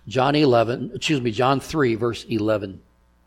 John 3, verse 11.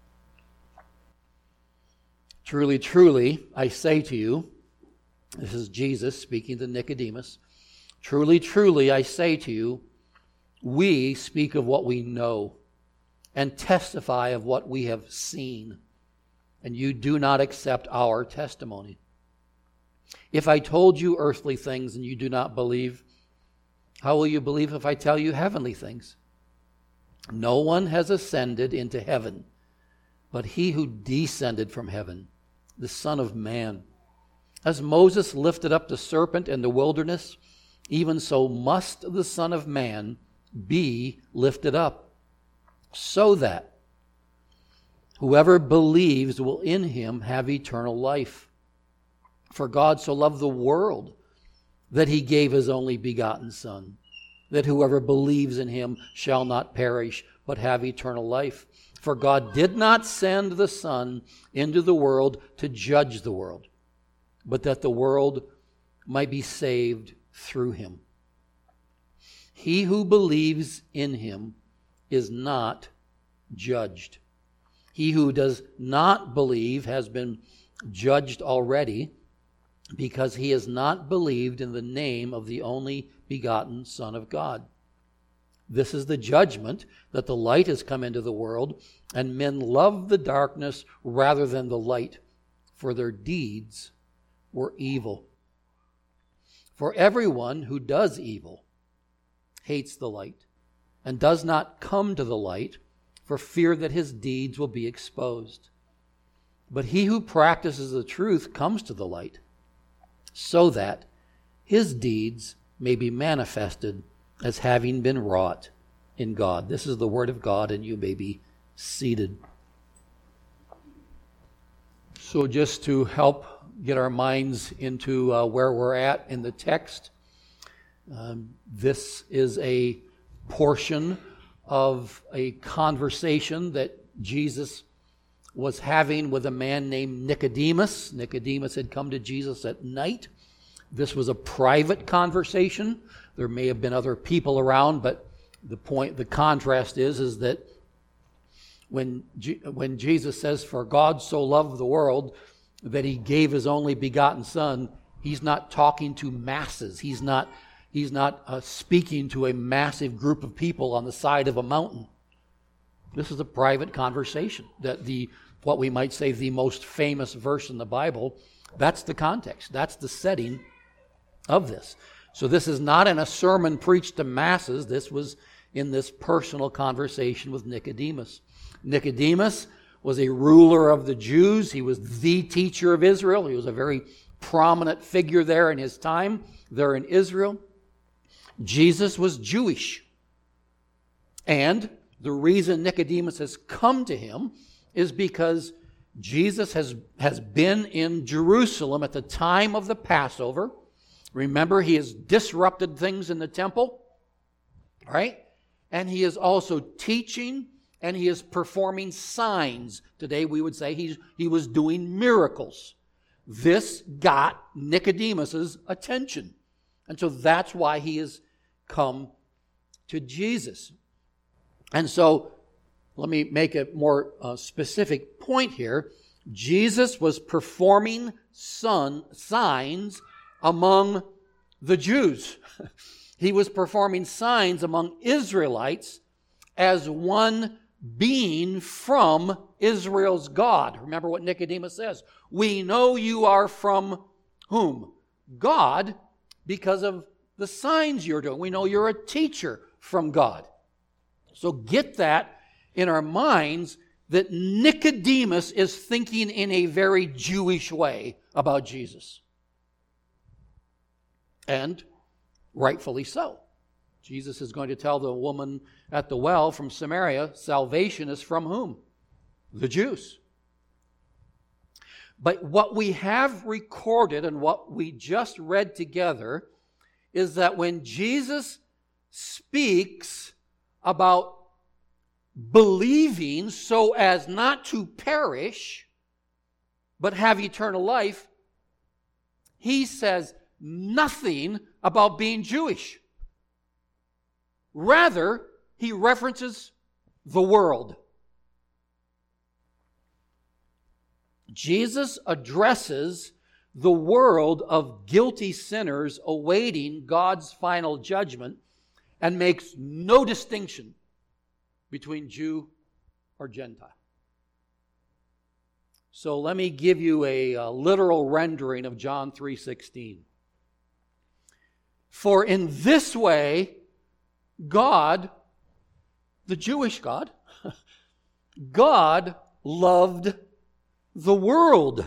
Truly, truly, I say to you, this is Jesus speaking to Nicodemus, truly, truly, I say to you, we speak of what we know and testify of what we have seen, and you do not accept our testimony. If I told you earthly things and you do not believe, how will you believe if I tell you heavenly things? No one has ascended into heaven, but he who descended from heaven, the Son of Man. As Moses lifted up the serpent in the wilderness, even so must the Son of Man be lifted up, so that whoever believes will in him have eternal life. For God so loved the world that he gave his only begotten Son, that whoever believes in him shall not perish, but have eternal life. For God did not send the Son into the world to judge the world, but that the world might be saved through him. He who believes in him is not judged. He who does not believe has been judged already, because he has not believed in the name of the only begotten Son of God. This is the judgment, that the light has come into the world, and men love the darkness rather than the light, for their deeds were evil. For everyone who does evil hates the light, and does not come to the light, for fear that his deeds will be exposed. But he who practices the truth comes to the light, so that his deeds may be manifested as having been wrought in God. This is the word of God, and you may be seated. So just to help get our minds into where we're at in the text, this is a portion of a conversation that Jesus was having with a man named Nicodemus. Nicodemus had come to Jesus at night. This was a private conversation. There may have been other people around, but the contrast is that when Jesus says, "For God so loved the world that he gave his only begotten Son," he's not talking to masses. He's not speaking to a massive group of people on the side of a mountain. This is a private conversation. That what we might say the most famous verse in the Bible, that's the context. That's the setting of this. So this is not in a sermon preached to masses. This was in this personal conversation with Nicodemus. Nicodemus was a ruler of the Jews. He was the teacher of Israel. He was a very prominent figure there in his time, there in Israel. Jesus was Jewish. And the reason Nicodemus has come to him is because Jesus has been in Jerusalem at the time of the Passover. Remember, he has disrupted things in the temple, right? And he is also teaching, and he is performing signs. Today we would say he was doing miracles. This got Nicodemus's attention. And so that's why he has come to Jesus. And so let me make a more specific point here. Jesus was performing signs among the Jews. He was performing signs among Israelites as one being from Israel's God. Remember what Nicodemus says. We know you are from whom? God, because of the signs you're doing. We know you're a teacher from God. So get that in our minds, that Nicodemus is thinking in a very Jewish way about Jesus. And rightfully so. Jesus is going to tell the woman at the well from Samaria, salvation is from whom? The Jews. But what we have recorded and what we just read together is that when Jesus speaks about believing so as not to perish, but have eternal life, he says nothing about being Jewish. Rather, he references the world. Jesus addresses the world of guilty sinners awaiting God's final judgment and makes no distinction between Jew or Gentile. So let me give you a literal rendering of John 3:16. For in this way, God, the Jewish God, God loved the world,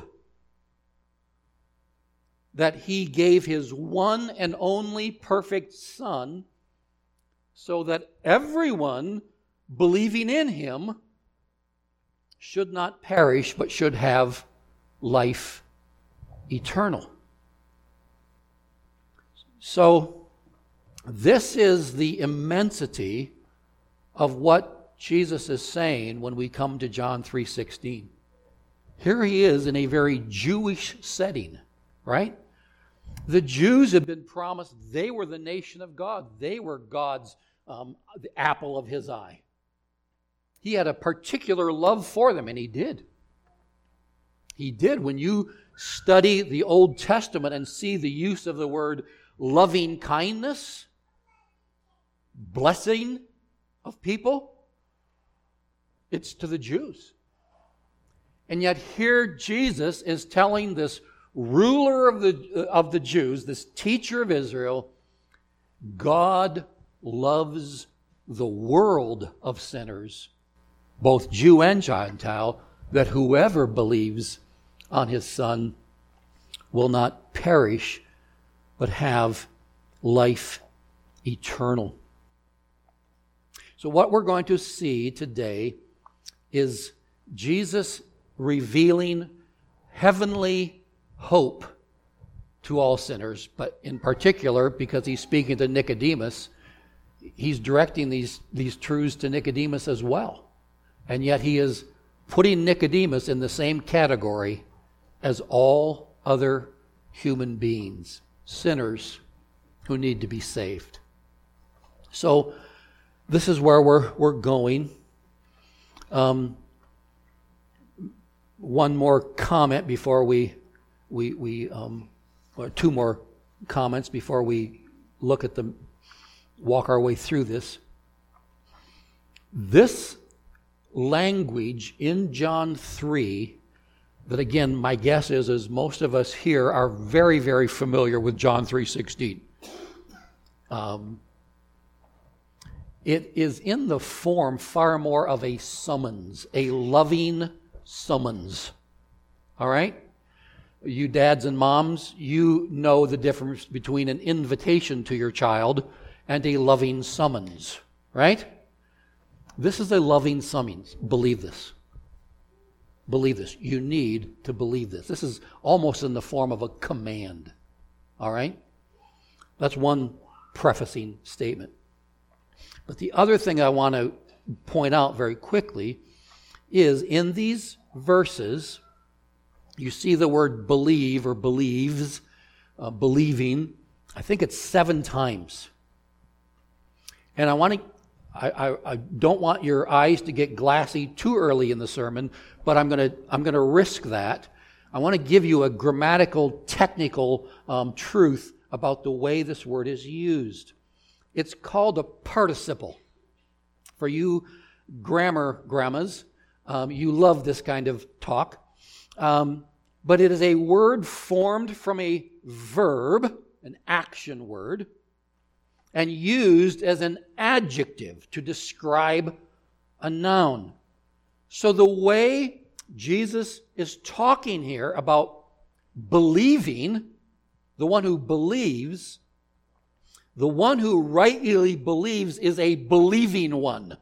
that he gave his one and only perfect Son, so that everyone believing in him should not perish, but should have life eternal. So, this is the immensity of what Jesus is saying when we come to John 3:16. Here he is in a very Jewish setting, right? The Jews had been promised they were the nation of God. They were God's the apple of his eye. He had a particular love for them, and he did. He did. When you study the Old Testament and see the use of the word loving kindness, blessing of people, it's to the Jews. And yet here Jesus is telling this ruler of the Jews, this teacher of Israel, God loves the world of sinners, both Jew and Gentile, that whoever believes on his Son will not perish, but have life eternal. So what we're going to see today is Jesus revealing heavenly hope to all sinners, but in particular, because he's speaking to Nicodemus, he's directing these truths to Nicodemus as well. And yet he is putting Nicodemus in the same category as all other human beings, sinners who need to be saved. So this is where we're going. One more comment before we or two more comments before we walk our way through this. This language in John 3, that again, my guess is most of us here are very, very familiar with John 3:16. It is in the form far more of a summons, a loving summons. All right? You dads and moms, you know the difference between an invitation to your child and a loving summons, right? This is a loving summons. Believe this. Believe this. You need to believe this. This is almost in the form of a command. All right? That's one prefacing statement. But the other thing I want to point out very quickly is in these verses, you see the word believe or believes, believing. I think it's 7 times. And I don't want your eyes to get glassy too early in the sermon, but I'm going to risk that. I want to give you a grammatical, technical truth about the way this word is used. It's called a participle. For you grandmas, you love this kind of talk. But it is a word formed from a verb, an action word, and used as an adjective to describe a noun. So the way Jesus is talking here about believing, the one who believes, the one who rightly believes is a believing one.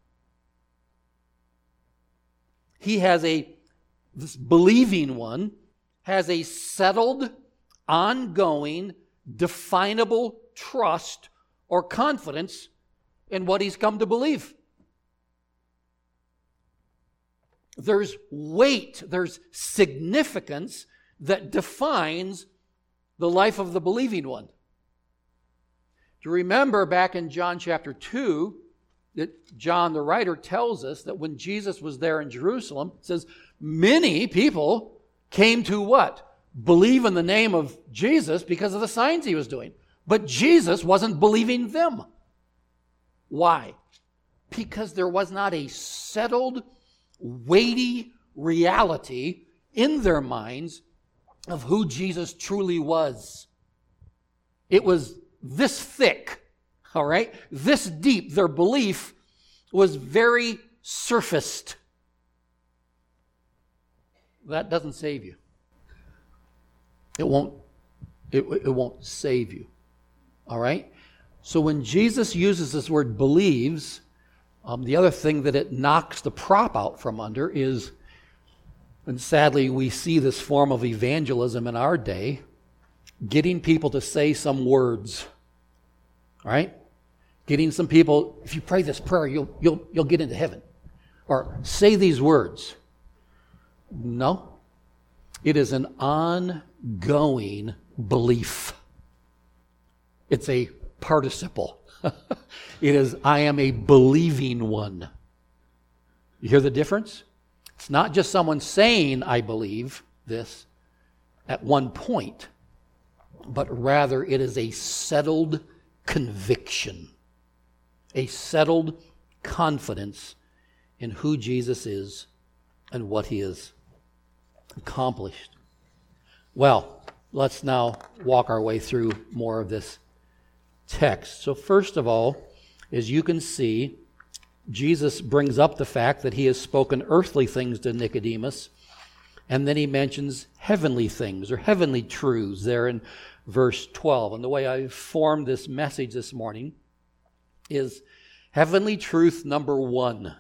This believing one has a settled, ongoing, definable trust or confidence in what he's come to believe. There's weight, there's significance that defines the life of the believing one. Do you remember back in John chapter 2, that John the writer tells us that when Jesus was there in Jerusalem, it says many people came to what? Believe in the name of Jesus because of the signs he was doing. But Jesus wasn't believing them. Why? Because there was not a settled, weighty reality in their minds of who Jesus truly was. It was this thick, all right? This deep. Their belief was very surfaced. That doesn't save you. It won't save you. All right? So when Jesus uses this word believes, the other thing that it knocks the prop out from under is, and sadly we see this form of evangelism in our day, getting people to say some words. Right? Getting some people, if you pray this prayer, you'll get into heaven. Or say these words. No. It is an ongoing belief. It's a participle. It is, I am a believing one. You hear the difference? It's not just someone saying, I believe this at one point, but rather it is a settled conviction, a settled confidence in who Jesus is and what he has accomplished. Well, let's now walk our way through more of this text. So first of all, as you can see, Jesus brings up the fact that he has spoken earthly things to Nicodemus, and then he mentions heavenly things or heavenly truths there in verse 12. And the way I formed this message this morning is heavenly truth number 1.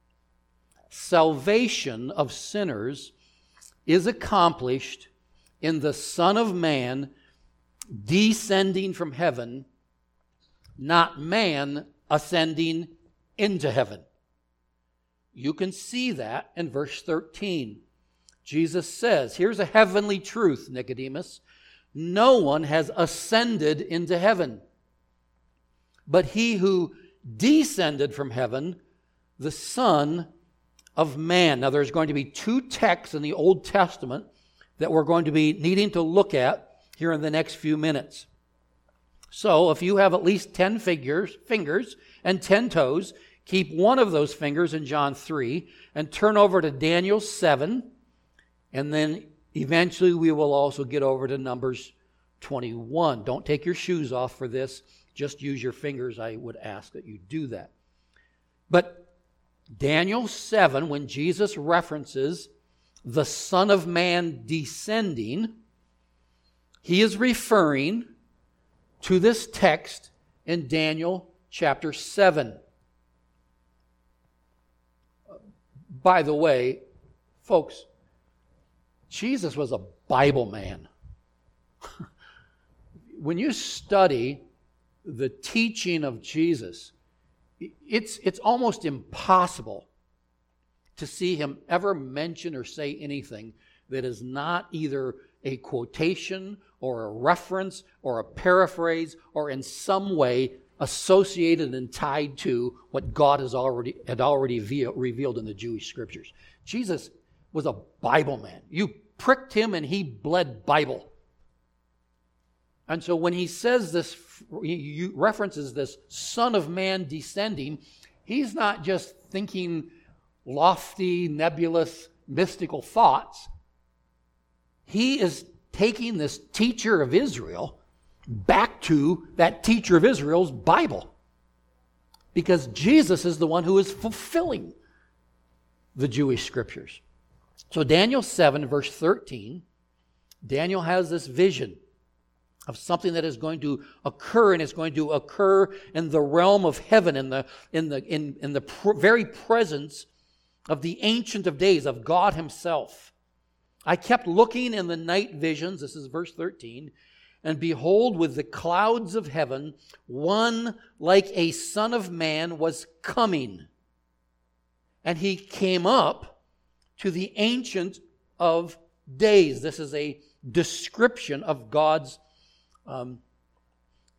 Salvation of sinners is accomplished in the Son of Man descending from heaven, not man ascending into heaven. You can see that in verse 13. Jesus says, here's a heavenly truth, Nicodemus. No one has ascended into heaven, but he who descended from heaven, the Son of Man. Now there's going to be 2 texts in the Old Testament that we're going to be needing to look at here in the next few minutes. So if you have at least 10 fingers and 10 toes, keep one of those fingers in John 3 and turn over to Daniel 7, and then eventually we will also get over to Numbers 21. Don't take your shoes off for this. Just use your fingers. I would ask that you do that. But Daniel 7, when Jesus references the Son of Man descending, he is referring to this text in Daniel chapter 7. By the way, folks, Jesus was a Bible man. When you study the teaching of Jesus, it's almost impossible to see him ever mention or say anything that is not either a quotation or a reference or a paraphrase or in some way associated and tied to what God had already revealed in the Jewish scriptures. Jesus was a Bible man. You pricked him and he bled Bible. And so when he says this, he references this Son of Man descending, he's not just thinking lofty, nebulous, mystical thoughts. He is taking this teacher of Israel back to that teacher of Israel's Bible. Because Jesus is the one who is fulfilling the Jewish scriptures. So Daniel 7, verse 13, Daniel has this vision of something that is going to occur, and it's going to occur in the realm of heaven, in the very presence of the Ancient of Days, of God himself. I kept looking in the night visions, this is verse 13, and behold, with the clouds of heaven, one like a son of man was coming. And he came up to the Ancient of Days. This is a description of God's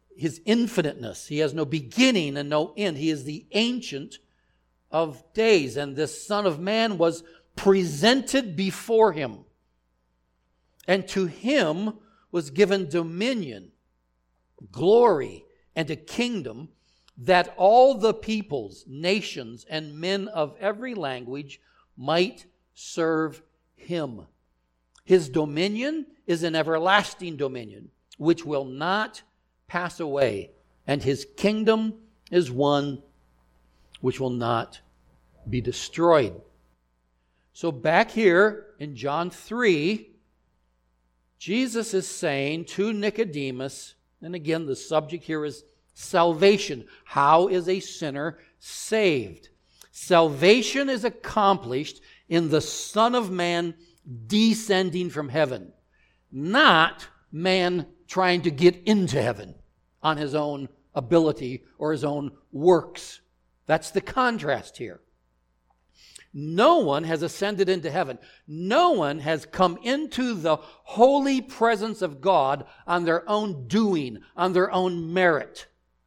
his infiniteness. He has no beginning and no end. He is the Ancient of Days. And this Son of Man was presented before him. And to him was given dominion, glory, and a kingdom, that all the peoples, nations, and men of every language might serve him. His dominion is an everlasting dominion, which will not pass away, and his kingdom is one which will not be destroyed. So back here in John 3, Jesus is saying to Nicodemus, and again the subject here is salvation. How is a sinner saved? Salvation is accomplished in the Son of Man descending from heaven, not man trying to get into heaven on his own ability or his own works. That's the contrast here. No one has ascended into heaven. No one has come into the holy presence of God on their own doing, on their own merit.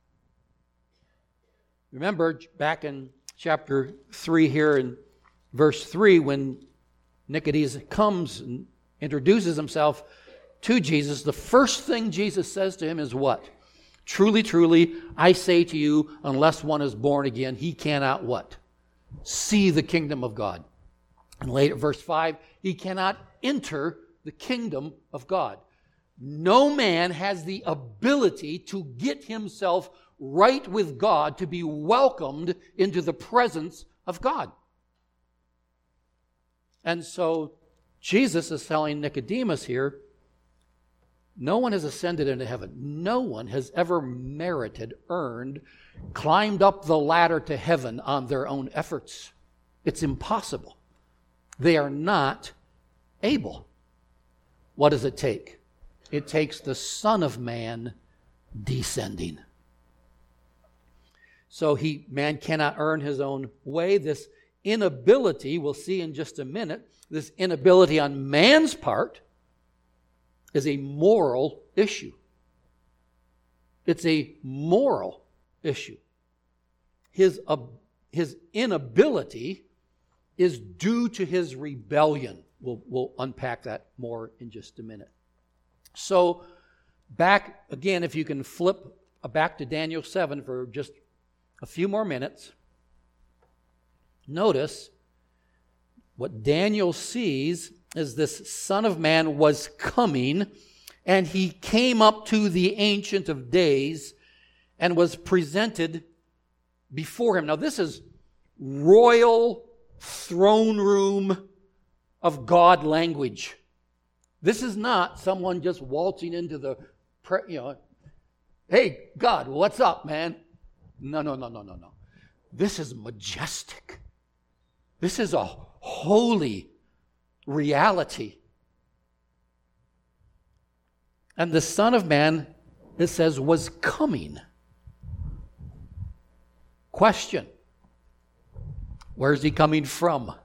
Remember back in chapter 3 here in verse 3, when Nicodemus comes and introduces himself to Jesus, the first thing Jesus says to him is what? Truly, truly, I say to you, unless one is born again, he cannot what? See the kingdom of God. And later, verse 5, he cannot enter the kingdom of God. No man has the ability to get himself right with God, to be welcomed into the presence of God. And so Jesus is telling Nicodemus here, no one has ascended into heaven. No one has ever merited, earned, climbed up the ladder to heaven on their own efforts. It's impossible. They are not able. What does it take? It takes the Son of Man descending. So man cannot earn his own way. This inability, we'll see in just a minute, this inability on man's part is a moral issue. It's a moral issue. His inability is due to his rebellion. We'll unpack that more in just a minute. So back again, if you can flip back to Daniel 7 for just a few more minutes. Notice what Daniel sees is this Son of Man was coming, and he came up to the Ancient of Days and was presented before him. Now this is royal throne room of God language. This is not someone just waltzing into the, hey, God, what's up, man? No. This is majestic. This is a holy reality. And the Son of Man, it says, was coming. Question: where is he coming from?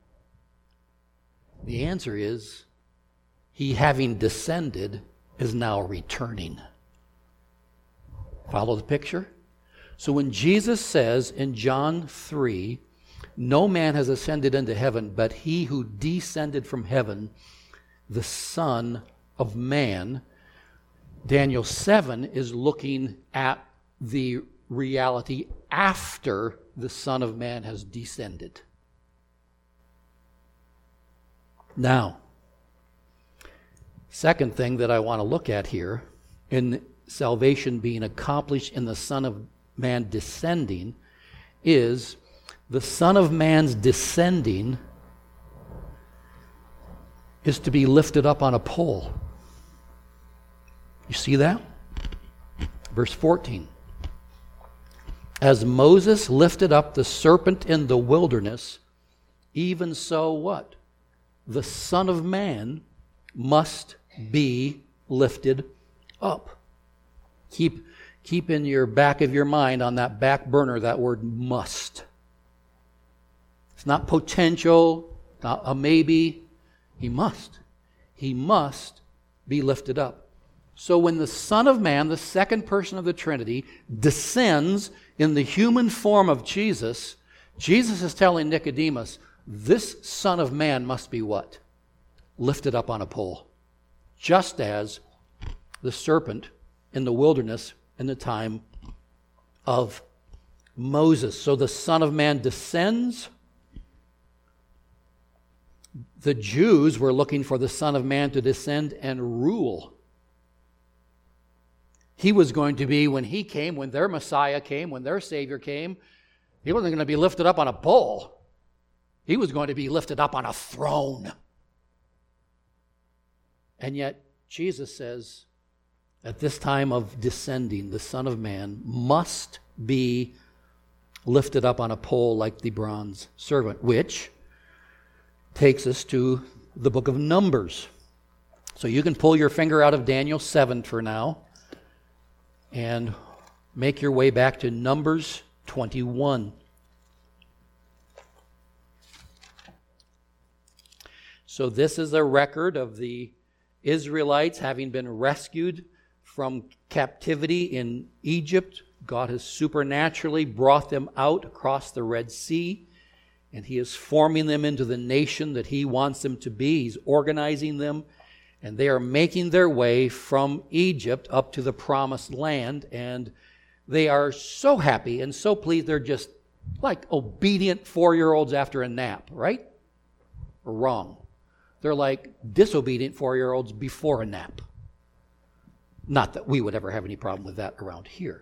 The answer is, he, having descended, is now returning. Follow the picture? So when Jesus says in John 3, no man has ascended into heaven, but he who descended from heaven, the Son of Man, Daniel 7 is looking at the reality after the Son of Man has descended. Now, second thing that I want to look at here, in salvation being accomplished in the Son of Man descending, is the Son of Man's descending is to be lifted up on a pole. You see that? Verse 14. As Moses lifted up the serpent in the wilderness, even so what? The Son of Man must be lifted up. Keep in your back of your mind, on that back burner, that word must. It's not potential, not a maybe. He must. He must be lifted up. So when the Son of Man, the second person of the Trinity, descends in the human form of Jesus, Jesus is telling Nicodemus, this Son of Man must be what? Lifted up on a pole. Just as the serpent in the wilderness in the time of Moses. So the Son of Man descends. The Jews were looking for the Son of Man to descend and rule. He was going to be, when he came, when their Messiah came, when their Savior came, he wasn't going to be lifted up on a pole. He was going to be lifted up on a throne. And yet, Jesus says, at this time of descending, the Son of Man must be lifted up on a pole like the bronze serpent, which takes us to the book of Numbers. So you can pull your finger out of Daniel 7 for now and make your way back to Numbers 21. So this is a record of the Israelites having been rescued from captivity in Egypt. God has supernaturally brought them out across the Red Sea, and He is forming them into the nation that He wants them to be. He's organizing them, and they are making their way from Egypt up to the Promised Land, and they are so happy and so pleased. They're just like obedient 4-year-olds after a nap, right? Or wrong. They're like disobedient 4-year-olds before a nap. Not that we would ever have any problem with that around here.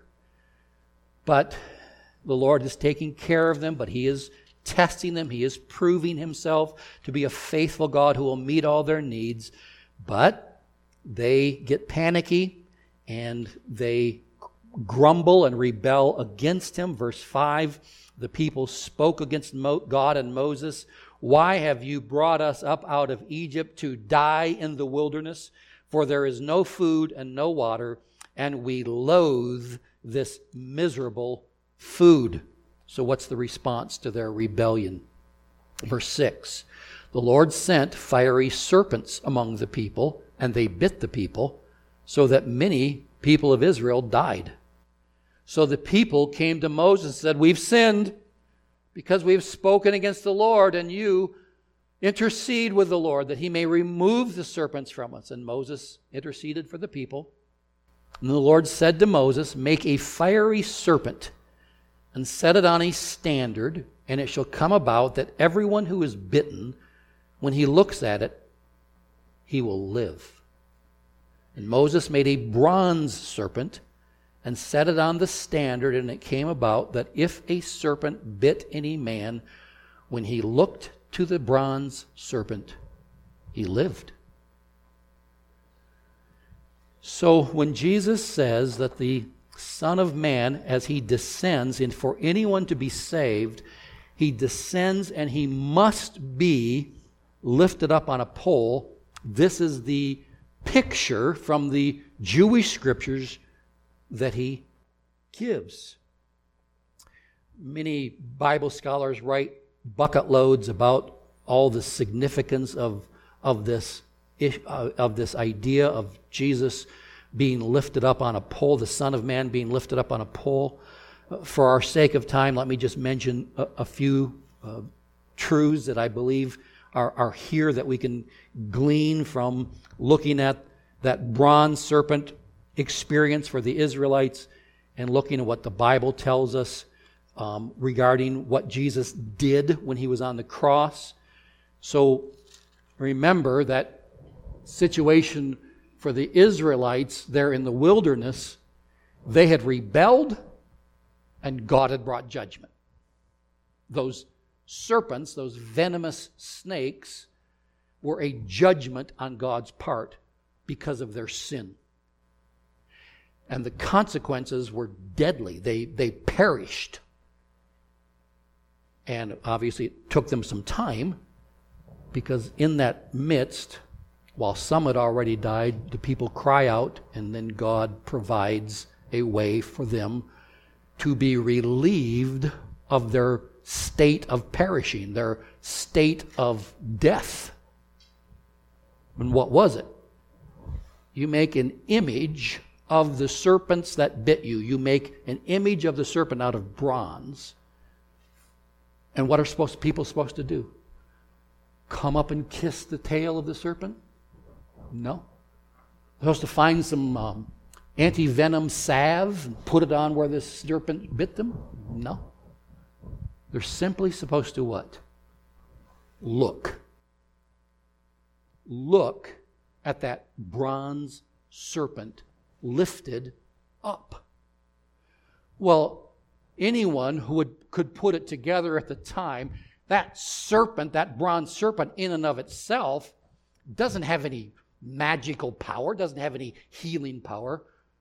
But the Lord is taking care of them, but He is testing them. He is proving Himself to be a faithful God who will meet all their needs. But they get panicky and they grumble and rebel against Him. Verse 5, the people spoke against God and Moses. Why have you brought us up out of Egypt to die in the wilderness? For there is no food and no water, and we loathe this miserable food. So what's the response to their rebellion? Verse 6, the Lord sent fiery serpents among the people, and they bit the people, so that many people of Israel died. So the people came to Moses and said, we've sinned because we've spoken against the Lord, and you intercede with the Lord that He may remove the serpents from us. And Moses interceded for the people. And the Lord said to Moses, make a fiery serpent and set it on a standard, and it shall come about that everyone who is bitten, when he looks at it, he will live. And Moses made a bronze serpent and set it on the standard, and it came about that if a serpent bit any man, when he looked to the bronze serpent, he lived. So when Jesus says that the Son of Man, as He descends, and for anyone to be saved, He descends and He must be lifted up on a pole, this is the picture from the Jewish scriptures that He gives. Many Bible scholars write bucket loads about all the significance of this idea of Jesus being lifted up on a pole, the Son of Man being lifted up on a pole. For our sake of time, let me just mention a few truths that I believe are here that we can glean from looking at that bronze serpent experience for the Israelites and looking at what the Bible tells us regarding what Jesus did when He was on the cross. So remember that situation for the Israelites there in the wilderness. They had rebelled and God had brought judgment. Those serpents, those venomous snakes, were a judgment on God's part because of their sin. And the consequences were deadly. They perished. And obviously it took them some time, because in that midst, while some had already died, the people cry out, and then God provides a way for them to be relieved of their state of perishing, their state of death. And what was it? You make an image of the serpents that bit you. You make an image of the serpent out of bronze. And what are people supposed to do? Come up and kiss the tail of the serpent? No. They're supposed to find some anti-venom salve and put it on where the serpent bit them? No. They're simply supposed to what? Look. Look at that bronze serpent lifted up. Well, anyone who could put it together at the time, that serpent, that bronze serpent in and of itself, doesn't have any magical power, doesn't have any healing power.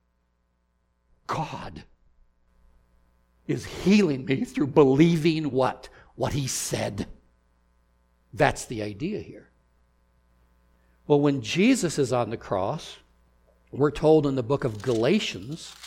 God is healing me through believing what? What He said. That's the idea here. Well, when Jesus is on the cross, we're told in the book of Galatians,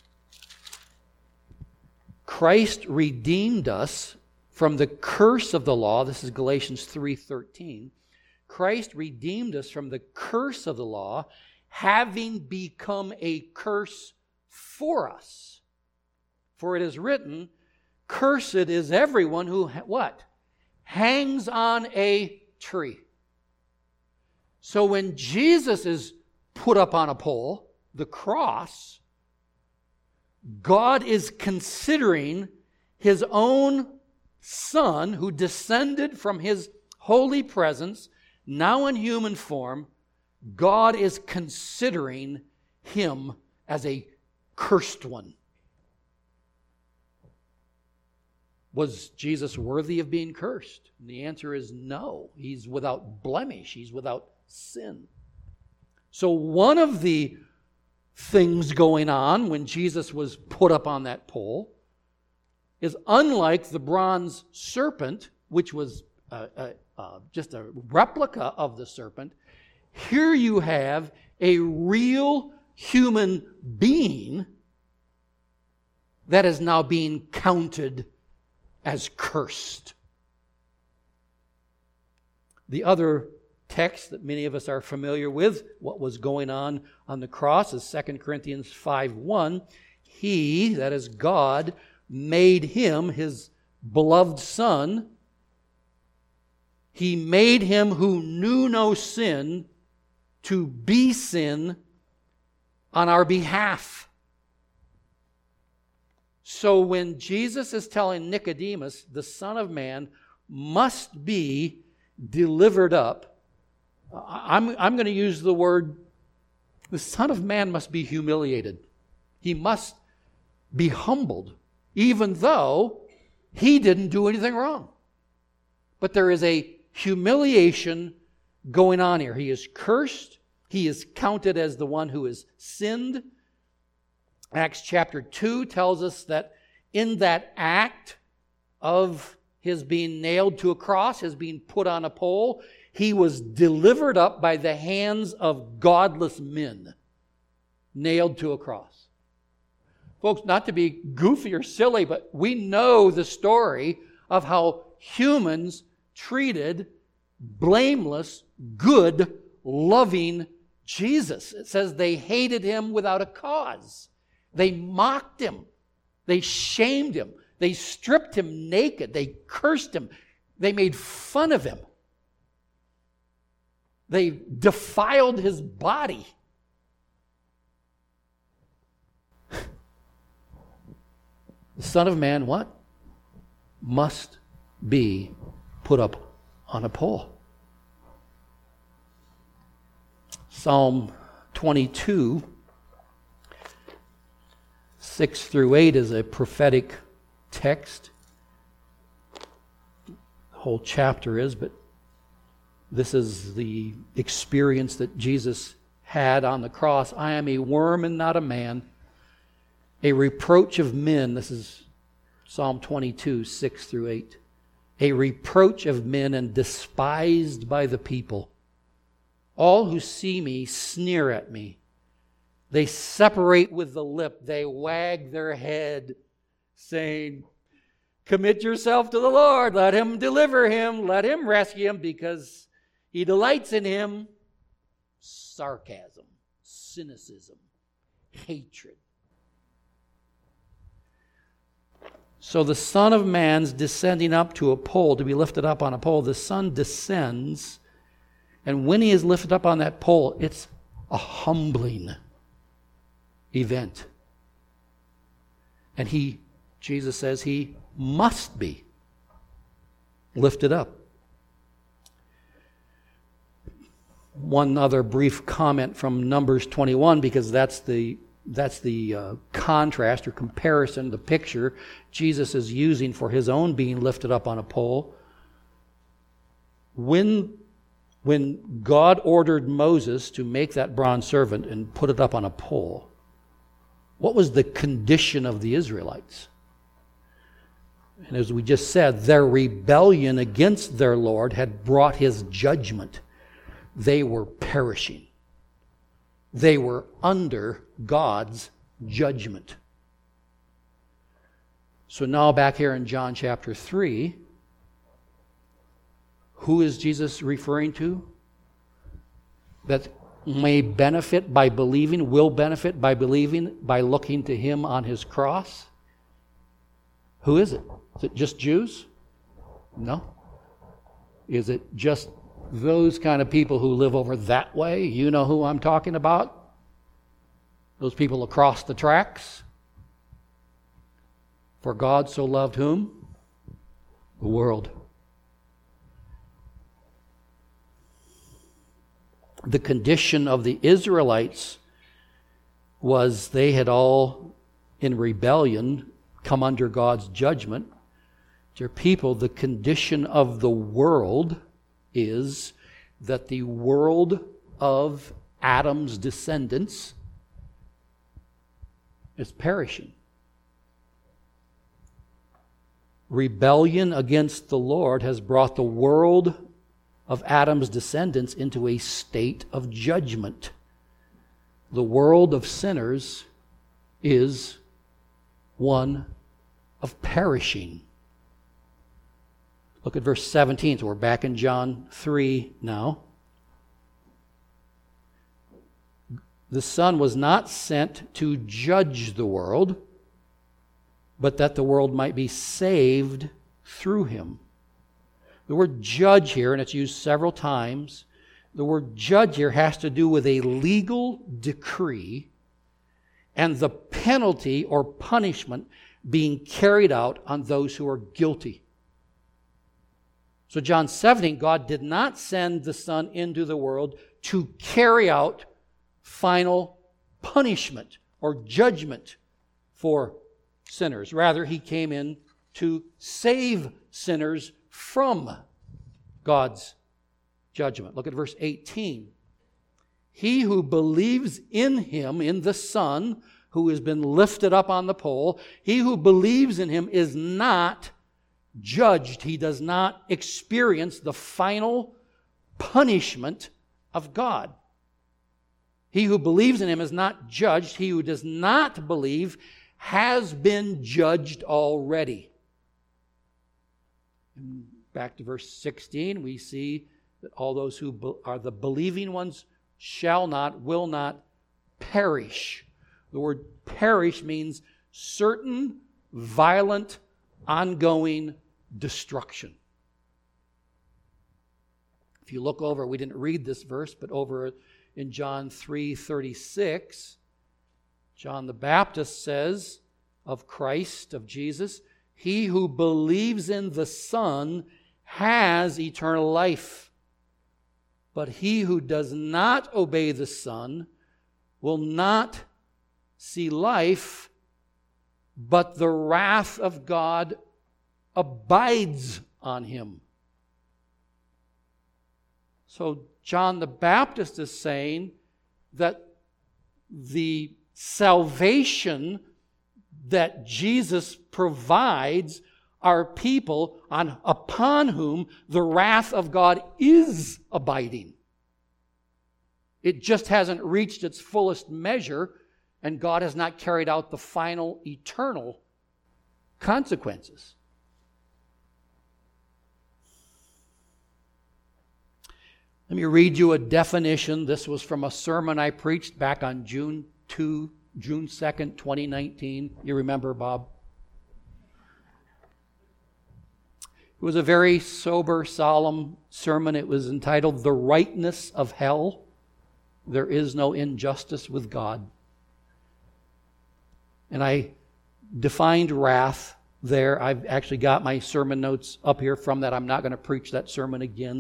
Christ redeemed us from the curse of the law. This is Galatians 3:13. Christ redeemed us from the curse of the law, having become a curse for us. For it is written, cursed is everyone who, what? Hangs on a tree. So when Jesus is put up on a pole, the cross, God is considering His own Son who descended from His holy presence, now in human form. God is considering Him as a cursed one. Was Jesus worthy of being cursed? And the answer is no. He's without blemish. He's without sin. So one of the things going on when Jesus was put up on that pole is, unlike the bronze serpent, which was just a replica of the serpent, here you have a real human being that is now being counted as cursed. The other text that many of us are familiar with, what was going on the cross, is 2 Corinthians 5:1. He, that is God, made Him His beloved Son. He made Him who knew no sin to be sin on our behalf. So when Jesus is telling Nicodemus, the Son of Man must be delivered up, I'm going to use the word, the Son of Man must be humiliated. He must be humbled, even though He didn't do anything wrong. But there is a humiliation going on here. He is cursed. He is counted as the one who has sinned. Acts chapter 2 tells us that in that act of His being nailed to a cross, His being put on a pole, He was delivered up by the hands of godless men, nailed to a cross. Folks, not to be goofy or silly, but we know the story of how humans treated blameless, good, loving Jesus. It says they hated Him without a cause. They mocked Him. They shamed Him. They stripped Him naked. They cursed Him. They made fun of Him. They defiled His body. The Son of Man, what? Must be put up on a pole. Psalm 22, 6 through 8 is a prophetic text. The whole chapter is, but this is the experience that Jesus had on the cross. I am a worm and not a man, a reproach of men. This is Psalm 22, 6 through 8. A reproach of men and despised by the people. All who see me sneer at me. They separate with the lip. They wag their head, saying, commit yourself to the Lord. Let Him deliver him. Let Him rescue him because He delights in him. Sarcasm. cynicism, hatred. So the Son of Man's descending up to a pole, to be lifted up on a pole. The Son descends, and when he is lifted up on that pole, it's a humbling event. And Jesus says he must be lifted up. One other brief comment from Numbers 21, because that's the contrast or comparison, the picture Jesus is using for his own being lifted up on a pole. When God ordered Moses to make that bronze serpent and put it up on a pole, what was the condition of the Israelites? And as we just said, their rebellion against their Lord had brought his judgment. They were perishing. They were under God's judgment. So now back here in John chapter 3, who is Jesus referring to? That may benefit by believing, will benefit by believing, by looking to him on his cross? Who is it? Is it just Jews? No. Is it just those kind of people who live over that way? You know who I'm talking about? Those people across the tracks? For God so loved whom? The world. The condition of the Israelites was they had all, in rebellion, come under God's judgment. Dear people, the condition of the world is that the world of Adam's descendants is perishing. Rebellion against the Lord has brought the world of Adam's descendants into a state of judgment. The world of sinners is one of perishing. Look at verse 17. So we're back in John 3 now. The Son was not sent to judge the world, but that the world might be saved through him. The word judge here, and it's used several times, the word judge here has to do with a legal decree and the penalty or punishment being carried out on those who are guilty. So John 17, God did not send the Son into the world to carry out final punishment or judgment for sinners. Rather, he came in to save sinners from God's judgment. Look at verse 18. He who believes in him, in the Son, who has been lifted up on the pole, he who believes in him is not judged. He does not experience the final punishment of God. He who believes in him is not judged. He who does not believe has been judged already. Back to verse 16, we see that all those who are the believing ones shall not, will not perish. The word perish means certain, violent, ongoing destruction. If you look over, we didn't read this verse, but over in John 3:36, John the Baptist says of Christ, of Jesus, he who believes in the Son has eternal life. But he who does not obey the Son will not see life, but the wrath of God abides on him. So John the Baptist is saying that the salvation that Jesus provides are people upon whom the wrath of God is abiding. It just hasn't reached its fullest measure, and God has not carried out the final eternal consequences. Let me read you a definition. This was from a sermon I preached back on June 2nd, 2019. You remember, Bob? It was a very sober, solemn sermon. It was entitled, "The Rightness of Hell. There is no injustice with God." And I defined wrath there. I've actually got my sermon notes up here from that. I'm not going to preach that sermon again.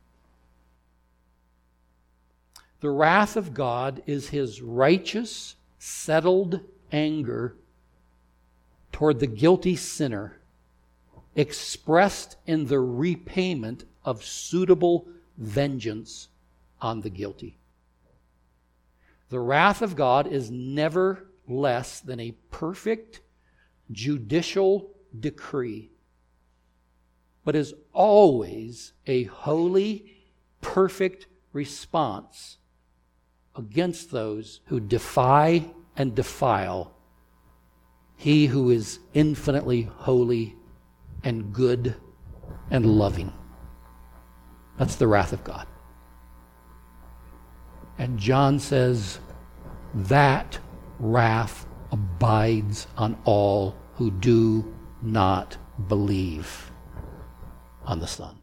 The wrath of God is His righteous, settled anger toward the guilty sinner, expressed in the repayment of suitable vengeance on the guilty. The wrath of God is never less than a perfect judicial decree, but is always a holy, perfect response against those who defy and defile He who is infinitely holy and good and loving. That's the wrath of God. And John says that wrath abides on all who do not believe on the Son.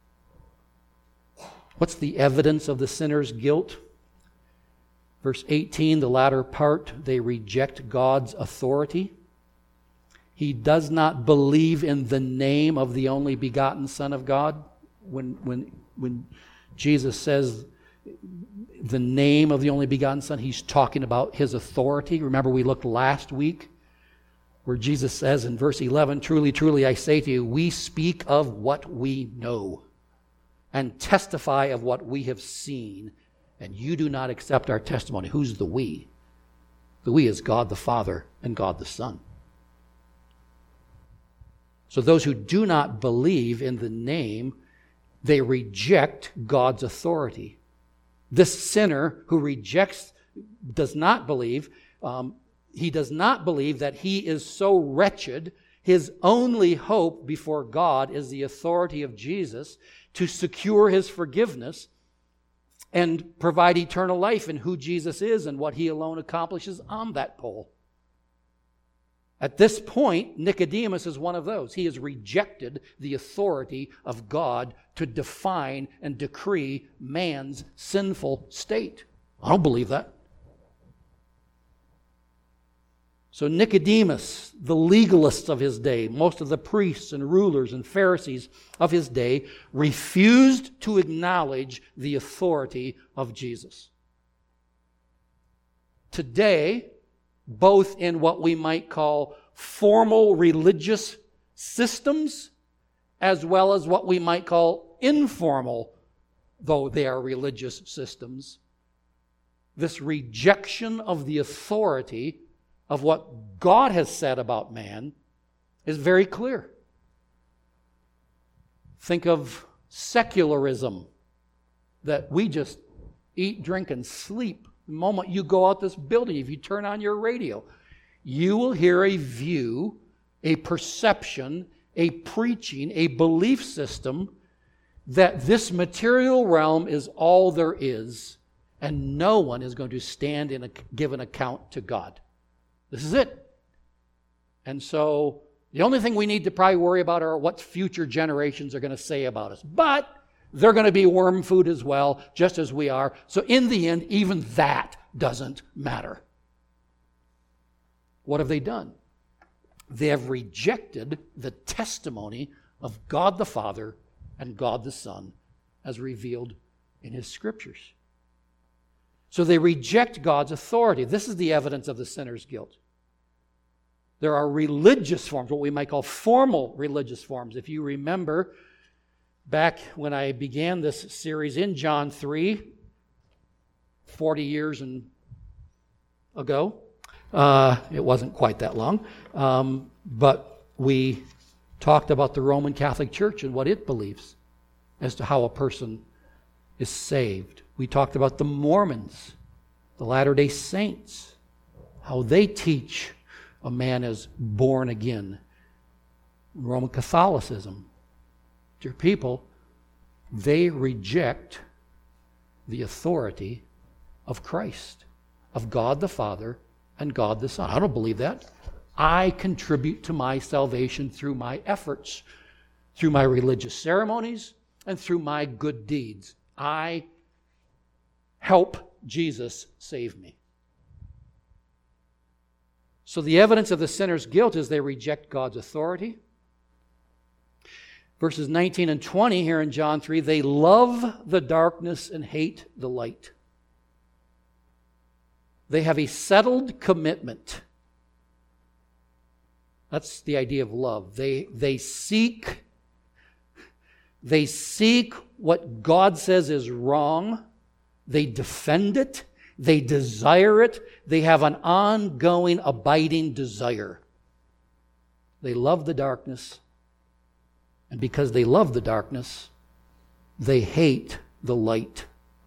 What's the evidence of the sinner's guilt? Verse 18, the latter part, they reject God's authority. He does not believe in the name of the only begotten Son of God. When Jesus says the name of the only begotten Son, He's talking about His authority. Remember, we looked last week where Jesus says in verse 11, "Truly, truly, I say to you, we speak of what we know and testify of what we have seen, and you do not accept our testimony." Who's the we? The we is God the Father and God the Son. So those who do not believe in the name, they reject God's authority. This sinner who does not believe, he does not believe that he is so wretched. His only hope before God is the authority of Jesus to secure his forgiveness and provide eternal life in who Jesus is and what He alone accomplishes on that pole. At this point, Nicodemus is one of those. He has rejected the authority of God to define and decree man's sinful state. I don't believe that. So Nicodemus, the legalists of his day, most of the priests and rulers and Pharisees of his day, refused to acknowledge the authority of Jesus. Today, both in what we might call formal religious systems, as well as what we might call informal, though they are religious systems, this rejection of the authority of what God has said about man is very clear. Think of secularism, that we just eat, drink, and sleep. The moment you go out this building, if you turn on your radio, you will hear a view, a perception, a preaching, a belief system that this material realm is all there is, and no one is going to stand and give an account to God. This is it. And so the only thing we need to probably worry about are what future generations are going to say about us. But they're going to be worm food as well, just as we are. So in the end, even that doesn't matter. What have they done? They have rejected the testimony of God the Father and God the Son as revealed in His Scriptures. So they reject God's authority. This is the evidence of the sinner's guilt. There are religious forms, what we might call formal religious forms. If you remember, back when I began this series in John 3, 40 years ago, it wasn't quite that long, but we talked about the Roman Catholic Church and what it believes as to how a person is saved. We talked about the Mormons, the Latter-day Saints, how they teach a man is born again. Roman Catholicism, dear people, they reject the authority of Christ, of God the Father and God the Son. I don't believe that. I contribute to my salvation through my efforts, through my religious ceremonies, and through my good deeds. I help Jesus save me. So the evidence of the sinner's guilt is they reject God's authority. Verses 19 and 20 here in John 3, they love the darkness and hate the light. They have a settled commitment. That's the idea of love. They seek what God says is wrong. They defend it. They desire it. They have an ongoing, abiding desire. They love the darkness. And because they love the darkness, they hate the light.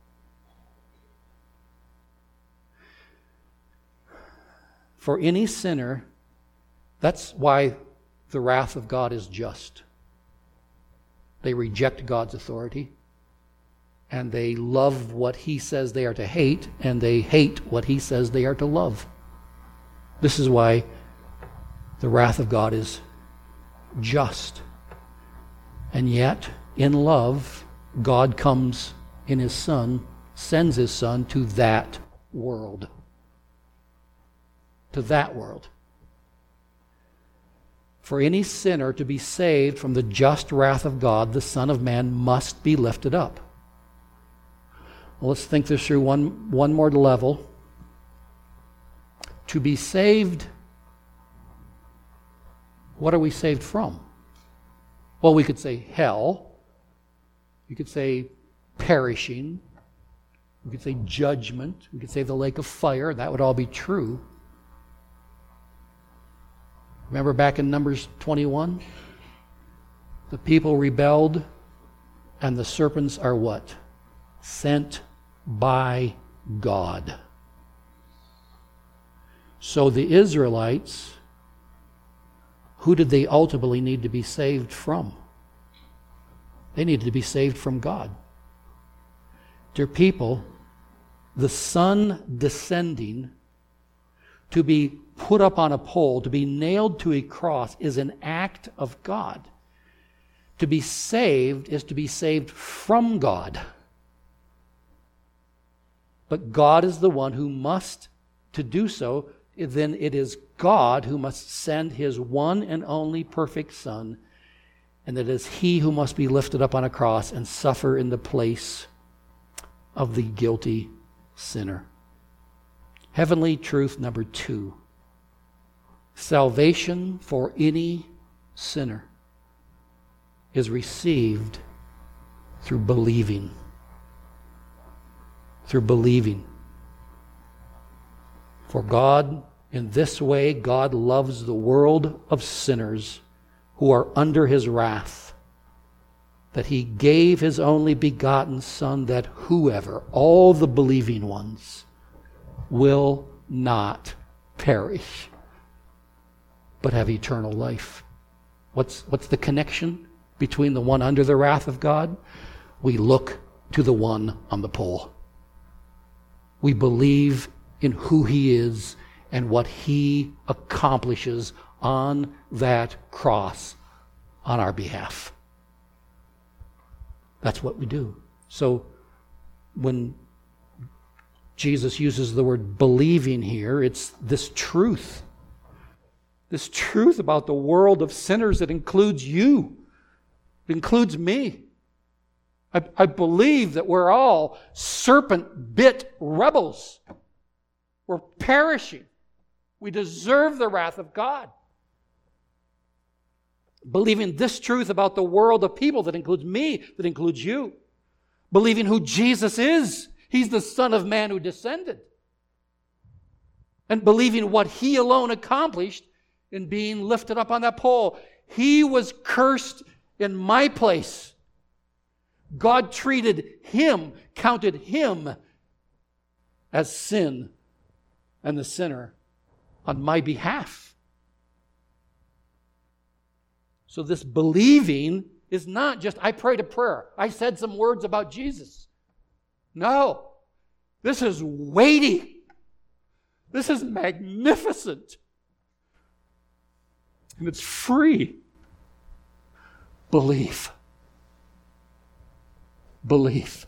For any sinner, that's why the wrath of God is just. They reject God's authority, and they love what He says they are to hate, and they hate what He says they are to love. This is why the wrath of God is just. And yet, in love, God comes in His Son, sends His Son to that world. To that world. For any sinner to be saved from the just wrath of God, the Son of Man must be lifted up. Well, let's think this through one more level. To be saved, what are we saved from? Well, we could say hell. We could say perishing. We could say judgment. We could say the lake of fire. That would all be true. Remember back in Numbers 21? The people rebelled, and the serpents are what? Sent by God. So the Israelites, who did they ultimately need to be saved from? They needed to be saved from God. Dear people, the Son descending to be put up on a pole, to be nailed to a cross, is an act of God. To be saved is to be saved from God. But God is the one who must, to do so, then it is God who must send His one and only perfect Son, and it is He who must be lifted up on a cross and suffer in the place of the guilty sinner. Heavenly truth number 2. Salvation for any sinner is received through believing. Through believing. For God, in this way, God loves the world of sinners who are under His wrath, that He gave His only begotten Son, that whoever, all the believing ones, will not perish, but have eternal life. What's the connection between the one under the wrath of God? We look to the one on the pole. We believe in who He is and what He accomplishes on that cross on our behalf. That's what we do. So when Jesus uses the word believing here, it's this truth. This truth about the world of sinners that includes you. It includes me. I believe that we're all serpent-bit rebels. We're perishing. We deserve the wrath of God. Believing this truth about the world of people that includes me, that includes you. Believing who Jesus is. He's the Son of Man who descended. And believing what He alone accomplished in being lifted up on that pole. He was cursed in my place. God treated Him, counted Him as sin and the sinner on my behalf. So this believing is not just, I prayed a prayer. I said some words about Jesus. No. This is weighty. This is magnificent. And it's free. Believe. Believe.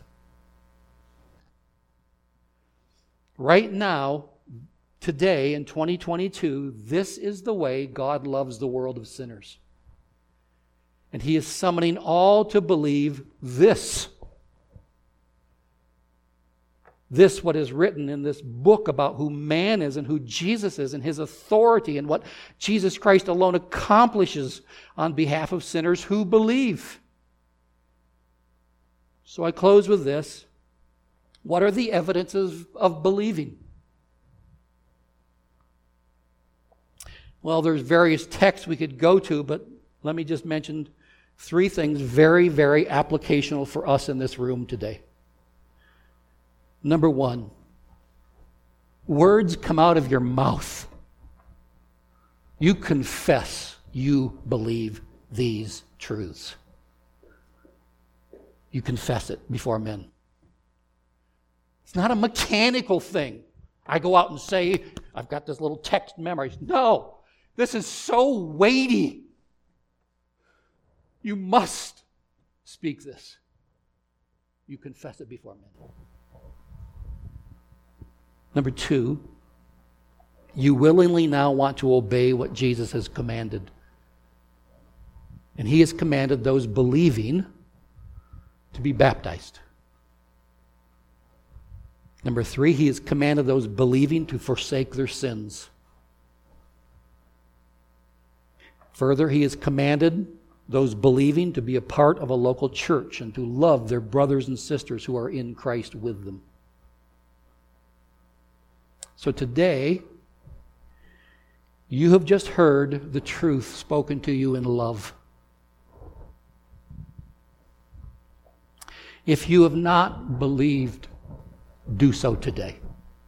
Right now, today in 2022, this is the way God loves the world of sinners. And He is summoning all to believe this. This, what is written in this book about who man is and who Jesus is and His authority and what Jesus Christ alone accomplishes on behalf of sinners who believe. So I close with this. What are the evidences of believing? Well, there's various texts we could go to, but let me just mention 3 things very, very applicational for us in this room today. Number 1, words come out of your mouth. You confess you believe these truths. You confess it before men. It's not a mechanical thing. I go out and say, I've got this little text memorized. No, this is so weighty. You must speak this. You confess it before men. Number 2, you willingly now want to obey what Jesus has commanded. And He has commanded those believing to be baptized. Number 3, He has commanded those believing to forsake their sins. Further, He has commanded those believing to be a part of a local church and to love their brothers and sisters who are in Christ with them. So today, you have just heard the truth spoken to you in love. If you have not believed, do so today.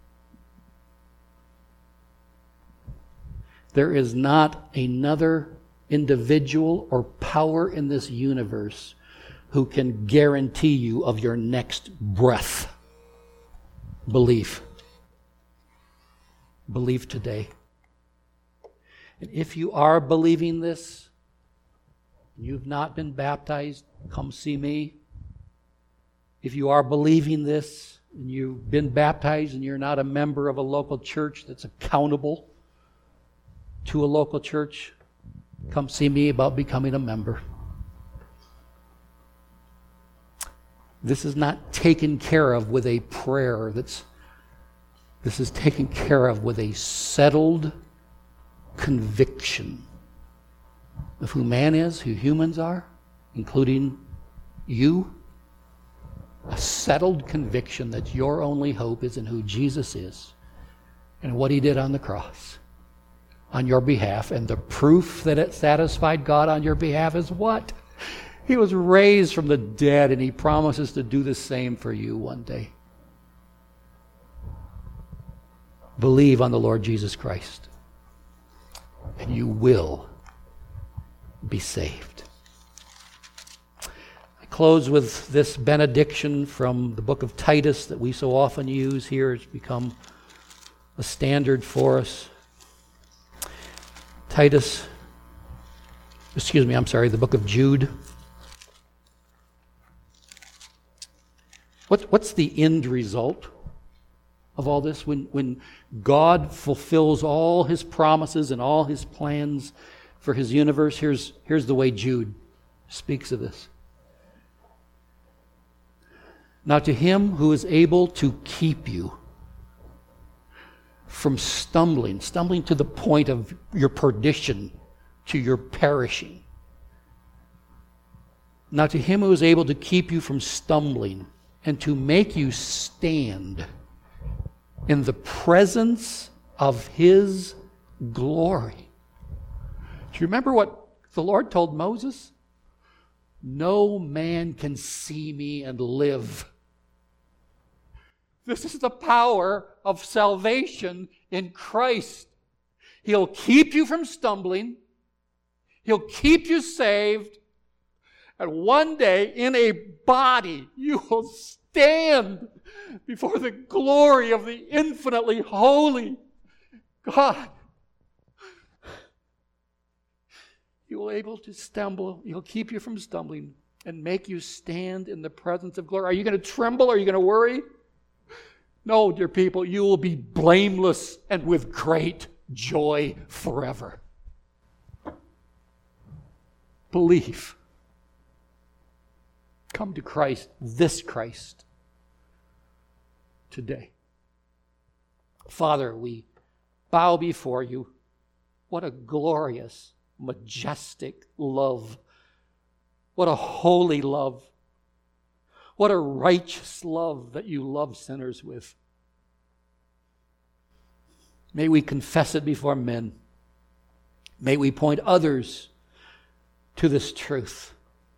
There is not another individual or power in this universe who can guarantee you of your next breath. Believe. Believe today. And if you are believing this, and you've not been baptized, come see me. If you are believing this, and you've been baptized and you're not a member of a local church that's accountable to a local church, come see me about becoming a member. This is not taken care of with a prayer. This is taken care of with a settled conviction of who man is, who humans are, including you. A settled conviction that your only hope is in who Jesus is and what He did on the cross on your behalf. And the proof that it satisfied God on your behalf is what? He was raised from the dead, and He promises to do the same for you one day. Believe on the Lord Jesus Christ, and you will be saved. I close with this benediction from the book of Titus that we so often use here. It's become a standard for us. The book of Jude. What's the end result of all this? When God fulfills all His promises and all His plans for His universe, here's the way Jude speaks of this. Now to Him who is able to keep you from stumbling to the point of your perdition, to your perishing. Now to Him who is able to keep you from stumbling and to make you stand in the presence of His glory. Do you remember what the Lord told Moses? No man can see me and live. This is the power of salvation in Christ. He'll keep you from stumbling. He'll keep you saved. And one day, in a body, you will stand before the glory of the infinitely holy God. You will be able to stumble. He'll keep you from stumbling and make you stand in the presence of glory. Are you going to tremble? Are you going to worry? No, dear people, you will be blameless and with great joy forever. Believe. Come to Christ, this Christ, today. Father, we bow before you. What a glorious, majestic love. What a holy love. What a righteous love that you love sinners with. May we confess it before men. May we point others to this truth.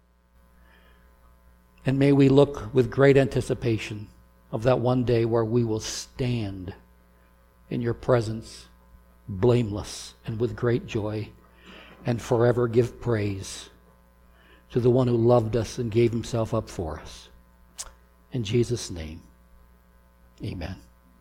And may we look with great anticipation of that one day where we will stand in your presence, blameless and with great joy, and forever give praise to the one who loved us and gave himself up for us. In Jesus' name, amen.